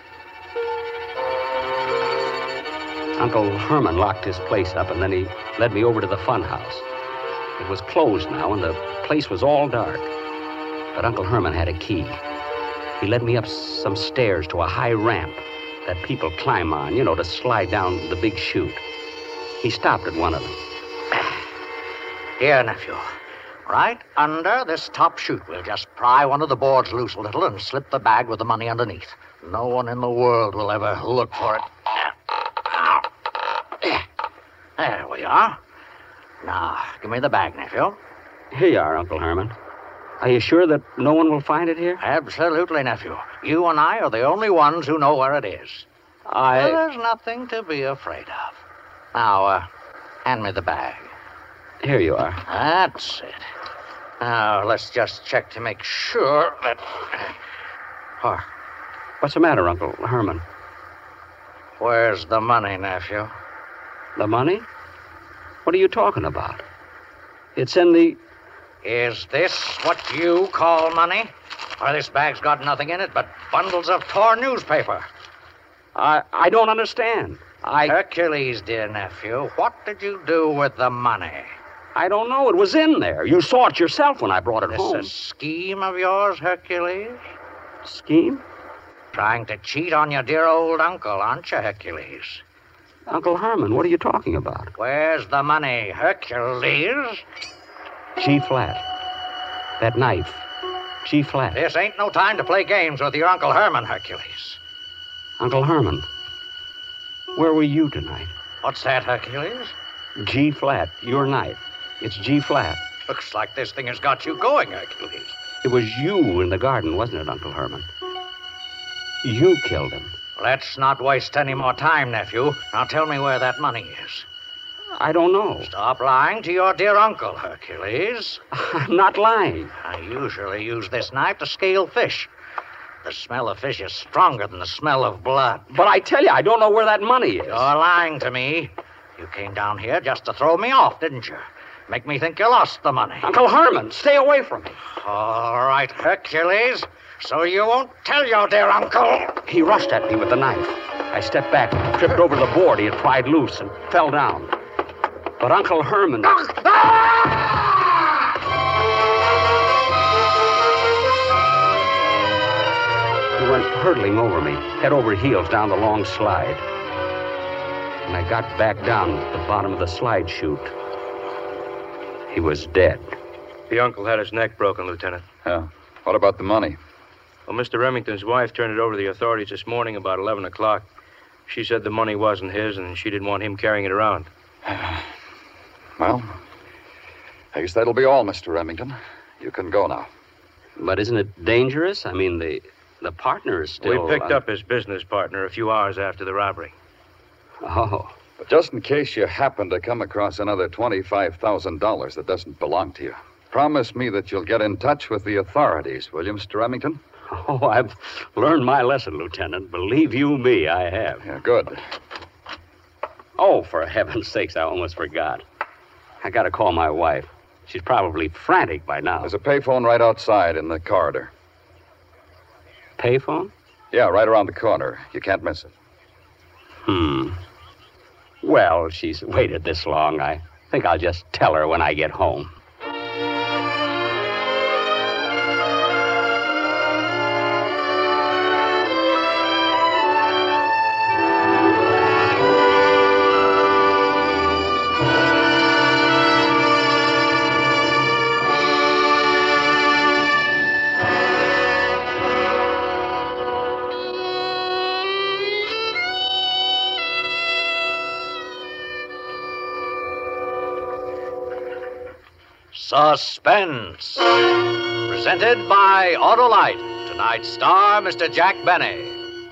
Uncle Herman locked his place up, and then he led me over to the fun house. It was closed now, and the place was all dark. But Uncle Herman had a key. He led me up some stairs to a high ramp that people climb on, to slide down the big chute. He stopped at one of them. Here, nephew. Right under this top chute, we'll just pry one of the boards loose a little and slip the bag with the money underneath. No one in the world will ever look for it. There we are. Now, give me the bag, nephew. Here you are, Uncle Herman. Are you sure that no one will find it here? Absolutely, nephew. You and I are the only ones who know where it is. Well, there's nothing to be afraid of. Now, hand me the bag. Here you are. That's it. Now, let's just check to make sure that... What's the matter, Uncle Herman? Where's the money, nephew? The money? What are you talking about? It's in the... Is this what you call money? Or this bag's got nothing in it but bundles of torn newspaper? I don't understand. Hercules, dear nephew, what did you do with the money? I don't know. It was in there. You saw it yourself when I brought it home. This a scheme of yours, Hercules? Scheme? Trying to cheat on your dear old uncle, aren't you, Hercules? Uncle Herman, what are you talking about? Where's the money, Hercules? G flat. That knife. G-flat. This ain't no time to play games with your Uncle Herman, Hercules. Uncle Herman, where were you tonight? What's that, Hercules? G-flat. Your knife. It's G-flat. Looks like this thing has got you going, Hercules. It was you in the garden, wasn't it, Uncle Herman? You killed him. Let's not waste any more time, nephew. Now tell me where that money is. I don't know. Stop lying to your dear uncle, Hercules. I'm not lying. I usually use this knife to scale fish. The smell of fish is stronger than the smell of blood. But I tell you, I don't know where that money is. You're lying to me. You came down here just to throw me off, didn't you? Make me think you lost the money. Uncle Herman, stay away from me. All right, Hercules. So you won't tell your dear uncle. He rushed at me with the knife. I stepped back, tripped over the board he had pried loose, and fell down. But Uncle Herman... He went hurtling over me, head over heels down the long slide. When I got back down at the bottom of the slide chute, he was dead. The uncle had his neck broken, Lieutenant. Yeah. What about the money? Well, Mr. Remington's wife turned it over to the authorities this morning about 11 o'clock. She said the money wasn't his, and she didn't want him carrying it around. Well, I guess that'll be all, Mr. Remington. You can go now. But isn't it dangerous? I mean, the partner is still... We picked up his business partner a few hours after the robbery. Oh. But just in case you happen to come across another $25,000 that doesn't belong to you, promise me that you'll get in touch with the authorities, will you, Mr. Remington? Oh, I've learned my lesson, Lieutenant. Believe you me, I have. Yeah, good. Oh, for heaven's sakes, I almost forgot. I gotta call my wife. She's probably frantic by now. There's a payphone right outside in the corridor. Payphone? Yeah, right around the corner. You can't miss it. Well, she's waited this long. I think I'll just tell her when I get home. Suspense. Presented by Autolite. Tonight's star, Mr. Jack Benny.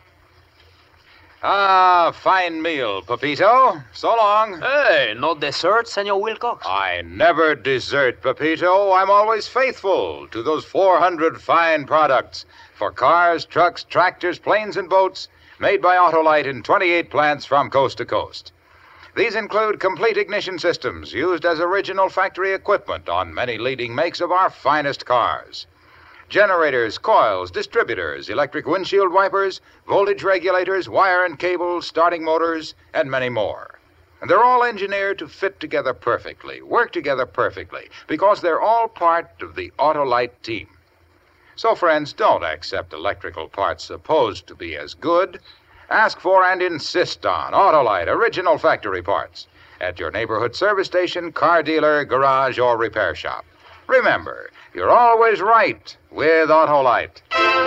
Ah, fine meal, Pepito. So long. Hey, no dessert, Senor Wilcox? I never desert, Pepito. I'm always faithful to those 400 fine products for cars, trucks, tractors, planes, and boats made by Autolite in 28 plants from coast to coast. These include complete ignition systems used as original factory equipment on many leading makes of our finest cars. Generators, coils, distributors, electric windshield wipers, voltage regulators, wire and cable, starting motors, and many more. And they're all engineered to fit together perfectly, work together perfectly, because they're all part of the Autolite team. So, friends, don't accept electrical parts supposed to be as good. Ask for and insist on Autolite original factory parts at your neighborhood service station, car dealer, garage, or repair shop. Remember, you're always right with Autolite.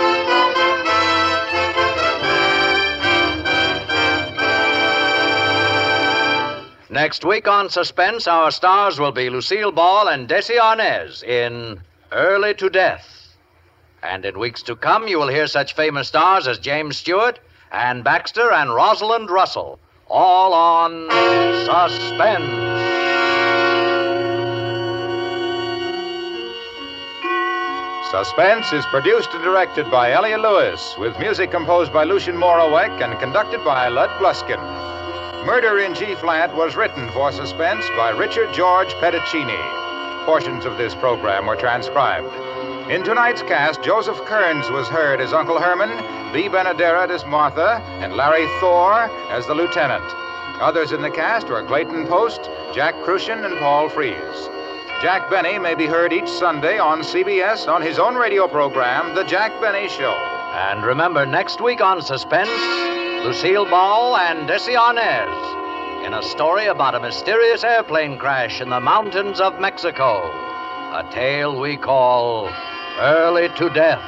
Next week on Suspense, our stars will be Lucille Ball and Desi Arnaz in Early to Death. And in weeks to come, you will hear such famous stars as James Stewart, Ann Baxter, and Rosalind Russell, all on Suspense. Suspense is produced and directed by Elliot Lewis, with music composed by Lucien Moraweck and conducted by Lud Gluskin. Murder in G-Flat was written for Suspense by Richard George Petticini. Portions of this program were transcribed. In tonight's cast, Joseph Kearns was heard as Uncle Herman, Bea Benaderet as Martha, and Larry Thor as the lieutenant. Others in the cast were Clayton Post, Jack Crucian, and Paul Frees. Jack Benny may be heard each Sunday on CBS on his own radio program, The Jack Benny Show. And remember, next week on Suspense, Lucille Ball and Desi Arnaz in a story about a mysterious airplane crash in the mountains of Mexico. a tale we call Early to Death.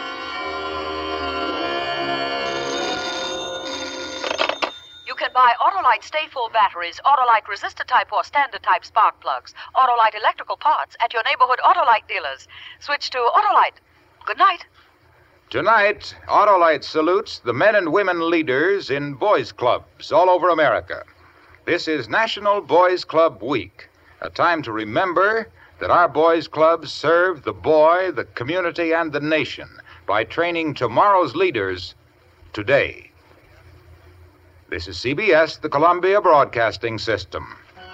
You can buy Autolite Stay-Full batteries, Autolite resistor-type or standard-type spark plugs, Autolite electrical parts at your neighborhood Autolite dealers. Switch to Autolite. Good night. Tonight, Autolite salutes the men and women leaders in boys' clubs all over America. This is National Boys Club Week, a time to remember that our boys' clubs serve the boy, the community, and the nation by training tomorrow's leaders today. This is CBS, the Columbia Broadcasting System.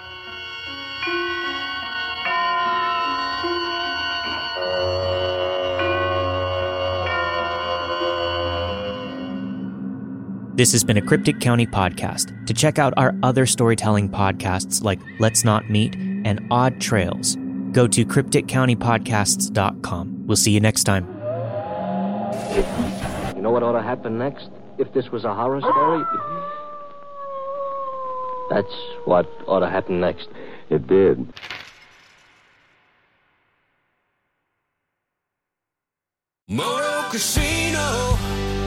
This has been a Cryptic County podcast. To check out our other storytelling podcasts like Let's Not Meet and Odd Trails, go to crypticcountypodcasts.com. We'll see you next time. You know what ought to happen next? If this was a horror story? That's what ought to happen next. It did. Moto Casino,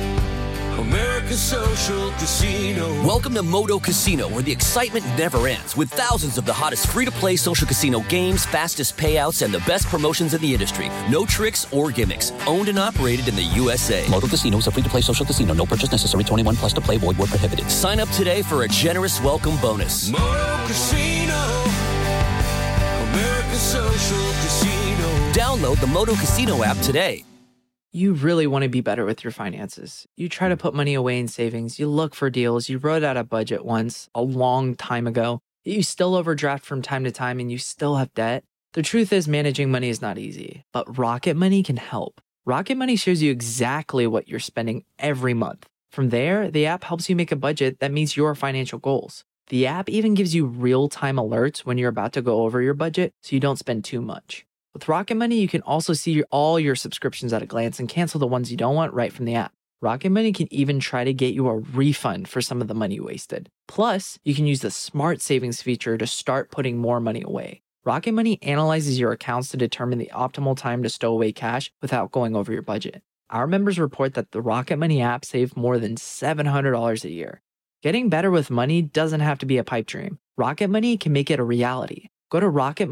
America's social casino. Welcome to Moto Casino, where the excitement never ends, with thousands of the hottest free-to-play social casino games, fastest payouts, and the best promotions in the industry. No tricks or gimmicks. Owned and operated in the USA. Moto Casino is a free-to-play social casino. No purchase necessary. 21 plus to play. Void where prohibited. Sign up today for a generous welcome bonus. Moto Casino, America's social casino. Download the Moto Casino app today. You really want to be better with your finances. You try to put money away in savings. You look for deals. You wrote out a budget once a long time ago. You still overdraft from time to time and you still have debt. The truth is, managing money is not easy, but Rocket Money can help. Rocket Money shows you exactly what you're spending every month. From there, the app helps you make a budget that meets your financial goals. The app even gives you real-time alerts when you're about to go over your budget so you don't spend too much. With Rocket Money, you can also see all your subscriptions at a glance and cancel the ones you don't want right from the app. Rocket Money can even try to get you a refund for some of the money you wasted. Plus, you can use the Smart Savings feature to start putting more money away. Rocket Money analyzes your accounts to determine the optimal time to stow away cash without going over your budget. Our members report that the Rocket Money app saved more than $700 a year. Getting better with money doesn't have to be a pipe dream. Rocket Money can make it a reality. Go to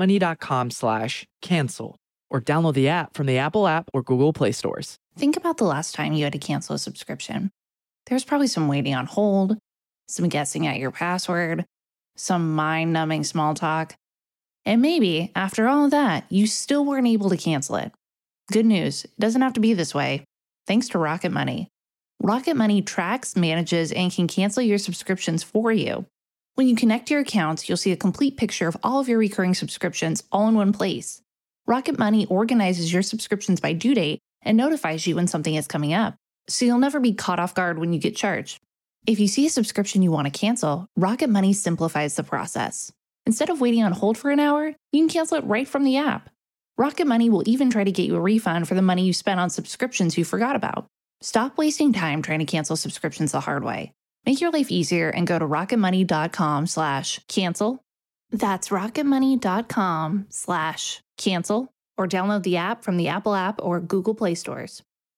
rocketmoney.com/cancel or download the app from the Apple app or Google Play stores. Think about the last time you had to cancel a subscription. There's probably some waiting on hold, some guessing at your password, some mind-numbing small talk. And maybe, after all of that, you still weren't able to cancel it. Good news, it doesn't have to be this way. Thanks to Rocket Money. Rocket Money tracks, manages, and can cancel your subscriptions for you. When you connect your accounts, you'll see a complete picture of all of your recurring subscriptions all in one place. Rocket Money organizes your subscriptions by due date and notifies you when something is coming up, so you'll never be caught off guard when you get charged. If you see a subscription you want to cancel, Rocket Money simplifies the process. Instead of waiting on hold for an hour, you can cancel it right from the app. Rocket Money will even try to get you a refund for the money you spent on subscriptions you forgot about. Stop wasting time trying to cancel subscriptions the hard way. Make your life easier and go to rocketmoney.com/cancel. That's rocketmoney.com/cancel or download the app from the Apple app or Google Play stores.